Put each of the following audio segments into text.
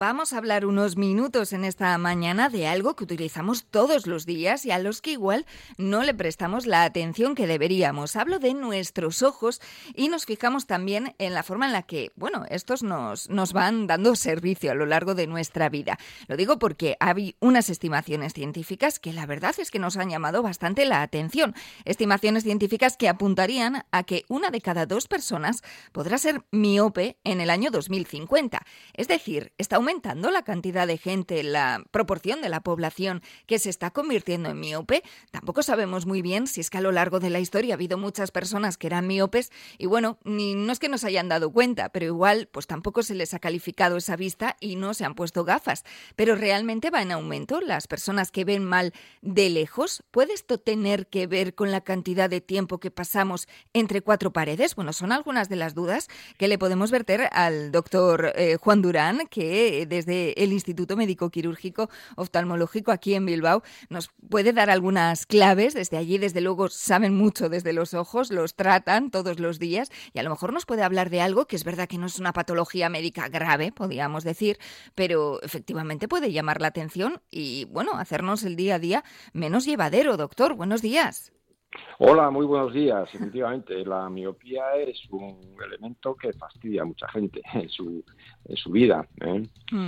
Vamos a hablar unos minutos en esta mañana de algo que utilizamos todos los días y a los que igual no le prestamos la atención que deberíamos. Hablo de nuestros ojos y nos fijamos también en la forma en la que, estos nos van dando servicio a lo largo de nuestra vida. Lo digo porque hay unas estimaciones científicas que la verdad es que nos han llamado bastante la atención. Estimaciones científicas que apuntarían a que 1 de cada 2 personas podrá ser miope en el año 2050. Es decir, está aumentando la cantidad de gente, la proporción de la población que se está convirtiendo en miope. Tampoco sabemos muy bien si es que a lo largo de la historia ha habido muchas personas que eran miopes y no es que no se hayan dado cuenta, pero igual pues tampoco se les ha calificado esa vista y no se han puesto gafas. Pero realmente va en aumento las personas que ven mal de lejos. ¿Puede esto tener que ver con la cantidad de tiempo que pasamos entre 4 paredes? Son algunas de las dudas que le podemos verter al doctor Juan Durán, que desde el Instituto Médico Quirúrgico Oftalmológico aquí en Bilbao nos puede dar algunas claves. Desde allí, desde luego, saben mucho desde los ojos, los tratan todos los días y a lo mejor nos puede hablar de algo que es verdad que no es una patología médica grave, podríamos decir, pero efectivamente puede llamar la atención y, hacernos el día a día menos llevadero. Doctor, buenos días. Hola, muy buenos días. Efectivamente, la miopía es un elemento que fastidia a mucha gente en su vida, ¿eh?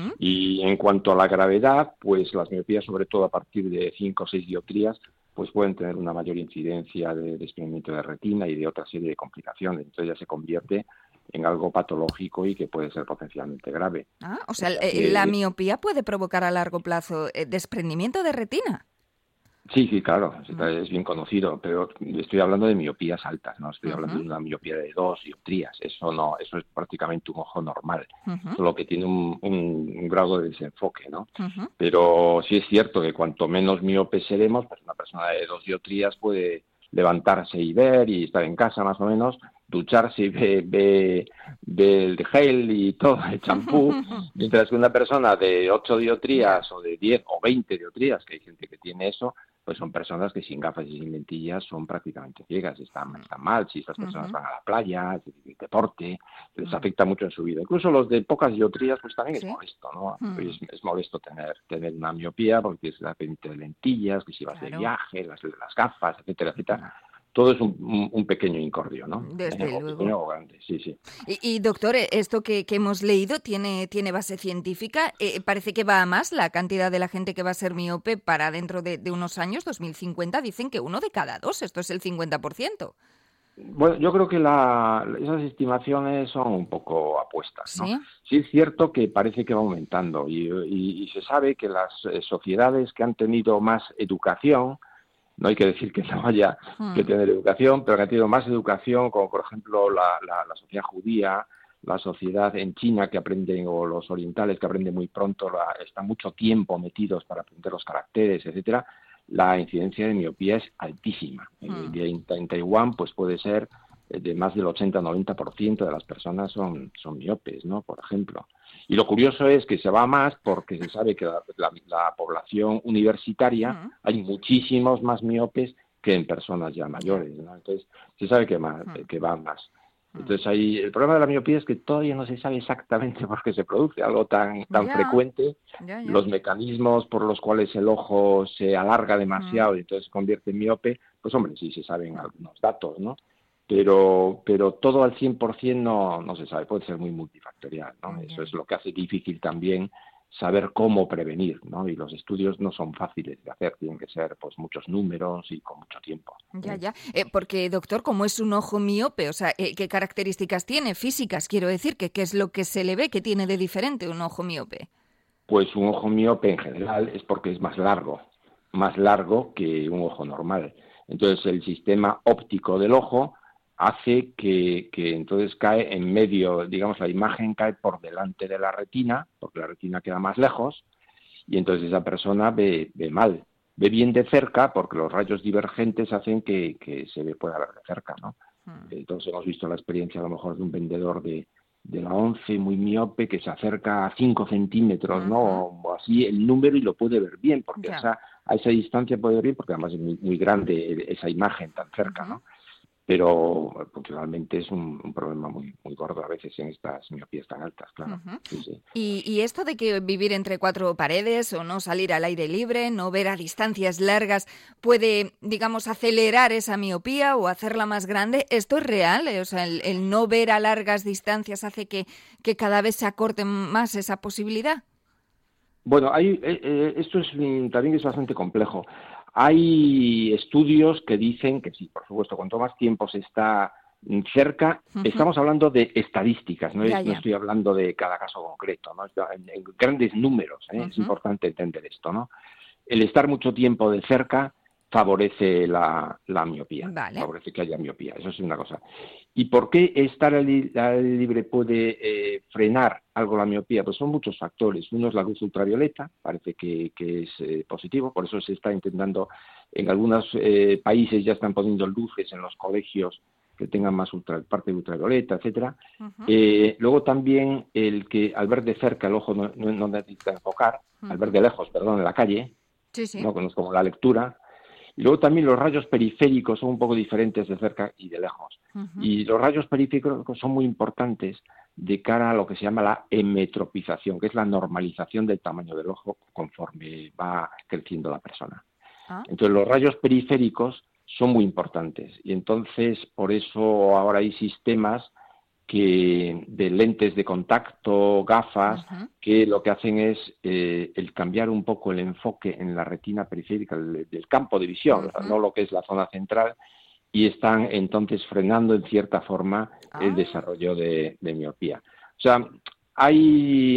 Y en cuanto a la gravedad, pues las miopías, sobre todo a partir de 5 o 6 dioptrías, pues pueden tener una mayor incidencia de desprendimiento de retina y de otra serie de complicaciones. Entonces ya se convierte en algo patológico y que puede ser potencialmente grave. ¿La miopía puede provocar a largo plazo desprendimiento de retina? Sí, claro, es bien conocido, pero estoy hablando de miopías altas, no estoy hablando de una miopía de 2 dioptrías, eso es prácticamente un ojo normal, solo que tiene un grado de desenfoque, ¿no? Pero sí es cierto que cuanto menos miopes seremos, pues una persona de 2 dioptrías puede levantarse y ver y estar en casa más o menos, ducharse y ve el gel y todo, el champú, mientras que una persona de 8 dioptrías o de 10 o 20 dioptrías, que hay gente que tiene eso, pues son personas que sin gafas y sin lentillas son prácticamente ciegas, están mal. Si estas personas van a la playa, deporte, les afecta mucho en su vida. Incluso los de pocas dioptrías, pues también es molesto, ¿no? Es molesto tener una miopía porque es la pendiente de lentillas, que si vas de viaje, las gafas, etcétera. Todo es un pequeño incordio, ¿no? Desde luego. Pequeño o grande, sí. Y doctor, esto que hemos leído tiene base científica. Parece que va a más la cantidad de la gente que va a ser miope para dentro de unos años, 2050. Dicen que 1 de cada 2, esto es el 50%. Bueno, yo creo que esas estimaciones son un poco apuestas, ¿no? ¿Sí? Sí es cierto que parece que va aumentando y se sabe que las sociedades que han tenido más educación, no hay que decir que no haya que tener educación, pero que han tenido más educación, como por ejemplo la sociedad judía, la sociedad en China que aprenden, o los orientales que aprenden muy pronto, están mucho tiempo metidos para aprender los caracteres, etcétera. La incidencia de miopía es altísima. En Taiwán pues puede ser de más del 80-90% de las personas son miopes, ¿no? Por ejemplo. Y lo curioso es que se va más porque se sabe que la población universitaria hay muchísimos más miopes que en personas ya mayores, ¿no? Entonces se sabe que va más. Entonces el problema de la miopía es que todavía no se sabe exactamente por qué se produce, algo tan frecuente. Los mecanismos por los cuales el ojo se alarga demasiado y entonces se convierte en miope, pues hombre, sí se saben algunos datos, ¿no? Pero todo al 100% no se sabe, puede ser muy multifactorial, ¿no? Eso es lo que hace difícil también saber cómo prevenir, ¿no? Y los estudios no son fáciles de hacer, tienen que ser pues muchos números y con mucho tiempo. Porque, doctor, como es un ojo miope, o sea, ¿qué características tiene? Físicas, quiero decir, ¿qué es lo que se le ve que tiene de diferente un ojo miope? Pues un ojo miope en general es porque es más largo que un ojo normal. Entonces el sistema óptico del ojo hace que entonces cae en medio, digamos, la imagen cae por delante de la retina, porque la retina queda más lejos, y entonces esa persona ve mal. Ve bien de cerca porque los rayos divergentes hacen que se pueda ver de cerca, ¿no? Entonces hemos visto la experiencia a lo mejor de un vendedor de la ONCE muy miope que se acerca a 5 centímetros, ¿no? O así el número y lo puede ver bien, porque a esa distancia puede ver bien, porque además es muy, muy grande esa imagen tan cerca, ¿no? pero realmente es un problema muy gordo a veces en estas miopías tan altas, claro. Uh-huh. Sí. ¿Y esto de que vivir entre cuatro paredes o no salir al aire libre, no ver a distancias largas, puede, digamos, acelerar esa miopía o hacerla más grande? ¿Esto es real? O sea, el no ver a largas distancias hace que cada vez se acorte más esa posibilidad. Bueno, esto también es bastante complejo. Hay estudios que dicen que sí, por supuesto, cuanto más tiempo se está cerca, estamos hablando de estadísticas, no estoy hablando de cada caso concreto, ¿no? En grandes números, es importante entender esto, ¿no? El estar mucho tiempo de cerca favorece la miopía, favorece que haya miopía, eso es una cosa. ¿Y por qué estar al aire libre puede frenar algo la miopía? Pues son muchos factores. Uno es la luz ultravioleta, parece que es positivo, por eso se está intentando, en algunos países ya están poniendo luces en los colegios que tengan más parte de ultravioleta, etcétera. Luego también el que al ver de cerca el ojo no necesita enfocar, al ver de lejos, en la calle, no es como la lectura. Y luego también los rayos periféricos son un poco diferentes de cerca y de lejos. Y los rayos periféricos son muy importantes de cara a lo que se llama la emetropización, que es la normalización del tamaño del ojo conforme va creciendo la persona. Entonces los rayos periféricos son muy importantes y entonces por eso ahora hay sistemas de lentes de contacto, gafas, que lo que hacen es el cambiar un poco el enfoque en la retina periférica del campo de visión, no lo que es la zona central, y están entonces frenando en cierta forma el desarrollo de miopía. O sea, hay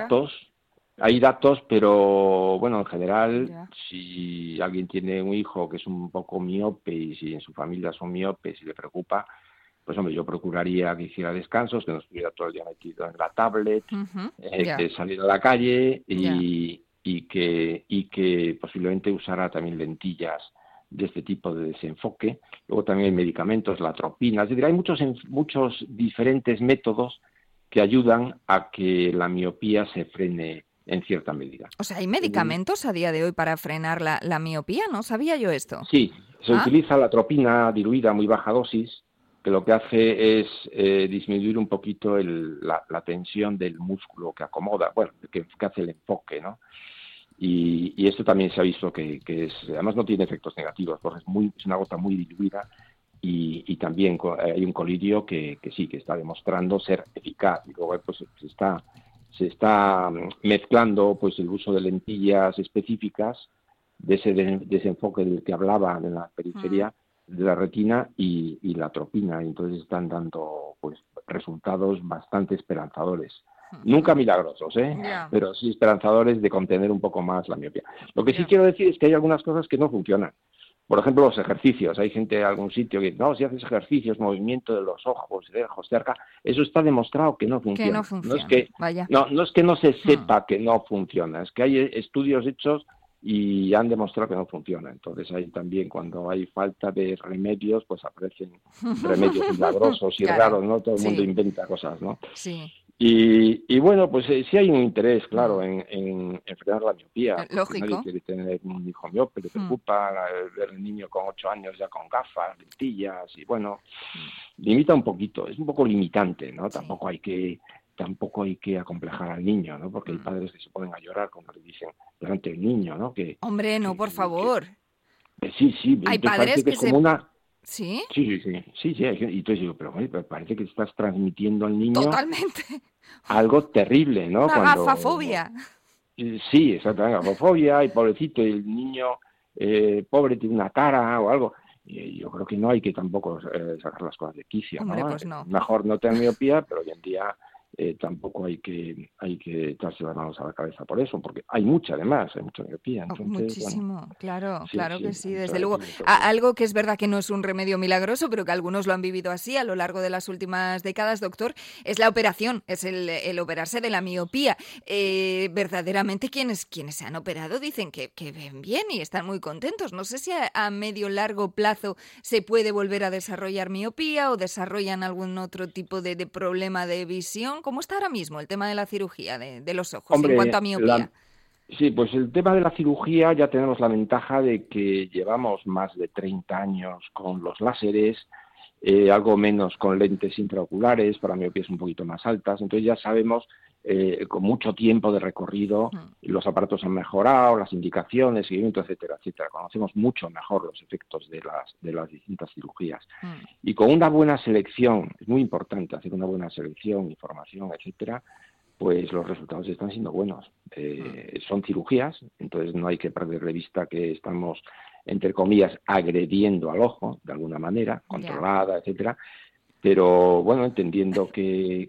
datos, pero bueno, en general, si alguien tiene un hijo que es un poco miope y si en su familia son miopes y le preocupa, pues hombre, yo procuraría que hiciera descansos, que no estuviera todo el día metido en la tablet, que saliera a la calle y que posiblemente usara también lentillas de este tipo de desenfoque. Luego también hay medicamentos, la atropina, es decir, hay muchos diferentes métodos que ayudan a que la miopía se frene en cierta medida. O sea, ¿hay medicamentos a día de hoy para frenar la miopía? ¿No sabía yo esto? Sí, se utiliza la atropina diluida a muy baja dosis, que lo que hace es disminuir un poquito la tensión del músculo que acomoda, que hace el enfoque, ¿no? Y esto también se ha visto que además no tiene efectos negativos, porque es una gota muy diluida y también hay un colirio que sí, que está demostrando ser eficaz. Y luego pues se está mezclando pues el uso de lentillas específicas de ese desenfoque del que hablaba de la periferia de la retina y la atropina, y entonces están dando pues resultados bastante esperanzadores. Nunca milagrosos, pero sí esperanzadores de contener un poco más la miopía. Lo que sí quiero decir es que hay algunas cosas que no funcionan. Por ejemplo, los ejercicios. Hay gente en algún sitio que no, si haces ejercicios, movimiento de los ojos, de ojos cerca, eso está demostrado que no funciona. Que no funciona. No es que no se sepa que no funciona, es que hay estudios hechos y han demostrado que no funciona. Entonces ahí también cuando hay falta de remedios, pues aparecen remedios milagrosos y raros, ¿no? Todo el mundo inventa cosas, ¿no? Sí. Y bueno, pues sí hay un interés, claro, en frenar la miopía. Lógico. Nadie quiere tener un hijo miope, le preocupa ver al niño con 8 años ya con gafas, lentillas, y bueno, limita un poquito, es un poco limitante, ¿no? Sí. Tampoco hay que acomplejar al niño, ¿no? Porque hay padres que se ponen a llorar cuando le dicen delante del niño, ¿no? Hombre, no, por favor. Sí. Hay padres que es como una... ¿Sí? Sí. Y entonces digo, pero parece que estás transmitiendo al niño... Totalmente. Algo terrible, ¿no? Una gafafobia. Sí, exactamente, gafafobia, y pobrecito, y el niño pobre tiene una cara o algo. Y yo creo que no hay que tampoco sacar las cosas de quicio, Hombre, ¿no? pues no. Mejor no tener miopía, pero hoy en día tampoco hay que echarse las manos a la cabeza por eso, porque hay mucha miopía. Entonces, muchísimo, bueno, claro que sí, desde entonces, luego. Algo que es verdad que no es un remedio milagroso, pero que algunos lo han vivido así a lo largo de las últimas décadas, doctor, es la operación, es el operarse de la miopía. Verdaderamente quienes se han operado dicen que ven bien y están muy contentos. No sé si a medio largo plazo se puede volver a desarrollar miopía o desarrollan algún otro tipo de problema de visión. ¿Cómo está ahora mismo el tema de la cirugía de los ojos en cuanto a miopía? Sí, pues el tema de la cirugía ya tenemos la ventaja de que llevamos más de 30 años con los láseres. algo menos con lentes intraoculares para miopías un poquito más altas. Entonces ya sabemos, con mucho tiempo de recorrido, los aparatos han mejorado, las indicaciones, seguimiento, etcétera, etcétera. Conocemos mucho mejor los efectos de las distintas cirugías. Y con una buena selección, es muy importante hacer una buena selección, información, etcétera, pues los resultados están siendo buenos. Son cirugías, entonces no hay que perder de vista que estamos, entre comillas, agrediendo al ojo, de alguna manera, controlada, etcétera, pero bueno, entendiendo que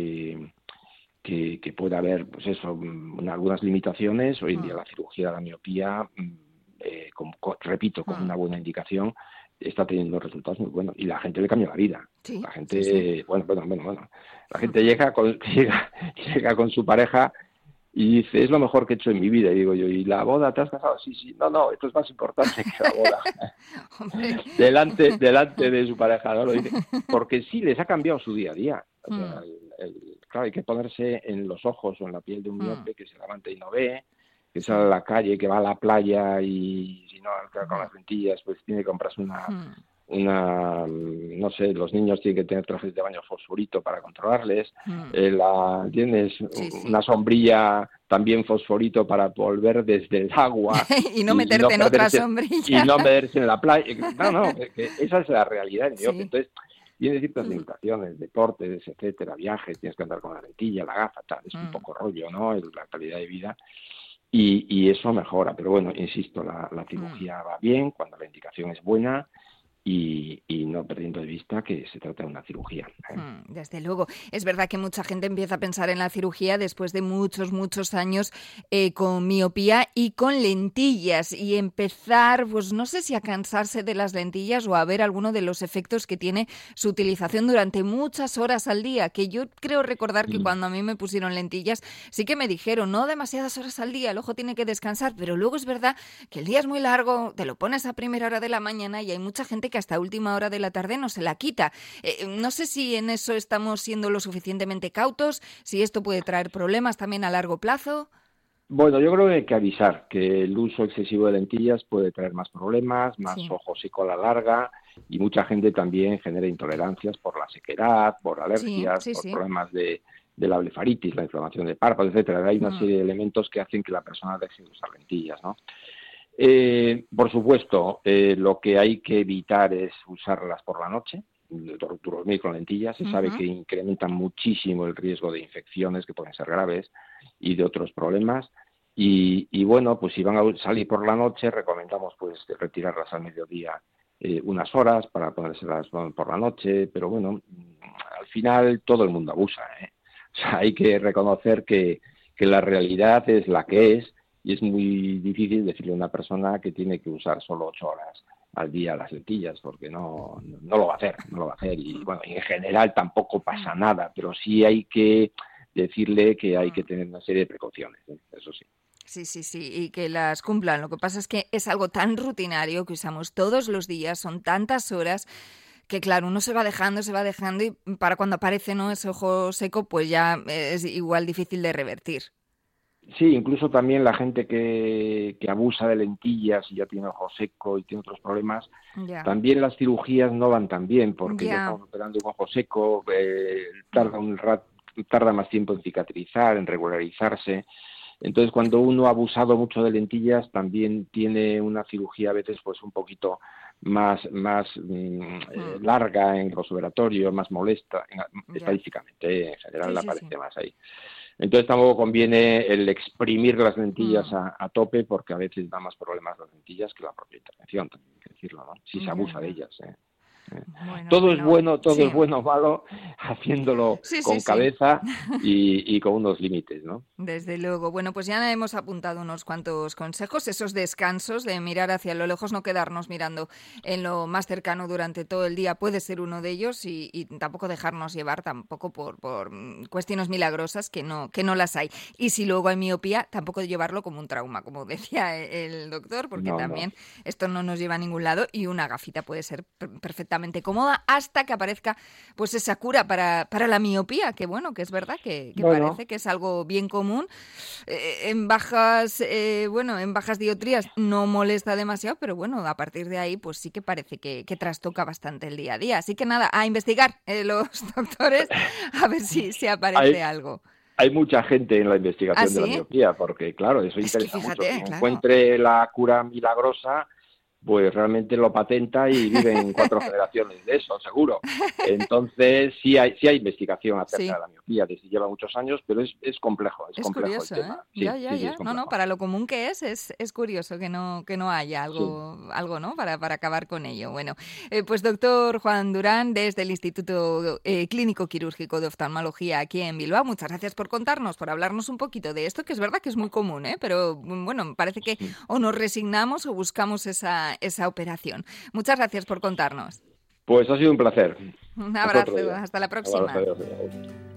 puede haber, pues eso, algunas limitaciones. Hoy en día la cirugía de la miopía, repito, con una buena indicación, está teniendo resultados muy buenos y la gente le cambia la vida. Sí, la gente, sí. Bueno, la gente llega con su pareja y dice, es lo mejor que he hecho en mi vida. Y digo yo, ¿y la boda? ¿Te has casado? Sí, no, esto es más importante que la boda. delante de su pareja, ¿no? Lo dice, porque sí, les ha cambiado su día a día. O sea, claro, hay que ponerse en los ojos o en la piel de un miope que se levanta y no ve, que sale a la calle, que va a la playa y si no, con las lentillas, pues tiene que comprarse no sé, los niños tienen que tener trajes de baño fosforito para controlarles, tienes una sombrilla también fosforito para volver desde el agua y no meterte en otra sombrilla y no meterse en la playa. Que esa es la realidad del miope. Entonces tiene ciertas limitaciones, deportes, etcétera, viajes, tienes que andar con la lentilla, la gafa, tal, es un poco rollo, ¿no? La calidad de vida. Y eso mejora, pero bueno, insisto, la cirugía va bien cuando la indicación es buena y no perdiendo de vista que se trata de una cirugía. Desde luego. Es verdad que mucha gente empieza a pensar en la cirugía después de muchos años con miopía y con lentillas y empezar, pues no sé si a cansarse de las lentillas o a ver alguno de los efectos que tiene su utilización durante muchas horas al día, que yo creo recordar que cuando a mí me pusieron lentillas sí que me dijeron, no demasiadas horas al día, el ojo tiene que descansar, pero luego es verdad que el día es muy largo, te lo pones a primera hora de la mañana y hay mucha gente que hasta última hora de la tarde no se la quita. No sé si en eso estamos siendo lo suficientemente cautos, si esto puede traer problemas también a largo plazo. Bueno, yo creo que hay que avisar que el uso excesivo de lentillas puede traer más problemas, más ojos y cola larga, y mucha gente también genera intolerancias por la sequedad, por alergias, por problemas de la blefaritis, la inflamación de párpados, etcétera. Hay una serie de elementos que hacen que la persona deje de usar lentillas, ¿no? Por supuesto, lo que hay que evitar es usarlas por la noche. Dormir con lentillas, se sabe que incrementan muchísimo el riesgo de infecciones que pueden ser graves y de otros problemas. Y bueno, pues si van a salir por la noche, recomendamos pues retirarlas al mediodía unas horas para ponérselas por la noche, pero bueno, al final todo el mundo abusa, ¿eh? O sea, hay que reconocer que la realidad es la que es. Y es muy difícil decirle a una persona que tiene que usar solo 8 horas al día las lentillas, porque no lo va a hacer. Y bueno, en general tampoco pasa nada, pero sí hay que decirle que hay que tener una serie de precauciones, ¿eh? Eso sí. Sí, y que las cumplan. Lo que pasa es que es algo tan rutinario que usamos todos los días, son tantas horas que claro, uno se va dejando y para cuando aparece, ¿no?, ese ojo seco, pues ya es igual difícil de revertir. Sí, incluso también la gente que abusa de lentillas y ya tiene ojo seco y tiene otros problemas, también las cirugías no van tan bien porque ya estamos operando un ojo seco, tarda más tiempo en cicatrizar, en regularizarse. Entonces, cuando uno ha abusado mucho de lentillas, también tiene una cirugía a veces pues un poquito más larga en postoperatorio, más molesta, estadísticamente, en general aparece más ahí. Entonces tampoco conviene el exprimir las lentillas a tope, porque a veces da más problemas las lentillas que la propia intervención, también hay que decirlo, ¿no? Si se abusa de ellas, Bueno, todo es bueno o malo, haciéndolo con cabeza y con unos límites, ¿no? Desde luego. Bueno, pues ya hemos apuntado unos cuantos consejos, esos descansos de mirar hacia lo lejos, no quedarnos mirando en lo más cercano durante todo el día, puede ser uno de ellos, y tampoco dejarnos llevar tampoco por cuestiones milagrosas que no las hay. Y si luego hay miopía, tampoco llevarlo como un trauma, como decía el doctor, porque también esto no nos lleva a ningún lado y una gafita puede ser perfectamente perfectamente cómoda hasta que aparezca pues esa cura para la miopía, que bueno, que es verdad que parece que es algo bien común. En bajas dioptrías no molesta demasiado, pero bueno, a partir de ahí pues sí que parece que trastoca bastante el día a día. Así que nada, a investigar los doctores a ver si aparece algo. Hay mucha gente en la investigación de la miopía, porque claro, eso interesa mucho. Quien encuentre la cura milagrosa, pues realmente lo patenta y viven 4 generaciones de eso, seguro. Entonces, sí hay investigación acerca de la miopía, desde lleva muchos años, pero es complejo. Es complejo curioso, el tema. Sí, ya. No, para lo común que es curioso que no haya algo, ¿no? Para acabar con ello. Bueno, pues doctor Juan Durán, desde el Instituto Clínico Quirúrgico de Oftalmología aquí en Bilbao, muchas gracias por contarnos, por hablarnos un poquito de esto, que es verdad que es muy común, pero bueno, parece que o nos resignamos o buscamos esa operación. Muchas gracias por contarnos. Pues ha sido un placer. Un abrazo, hasta la próxima.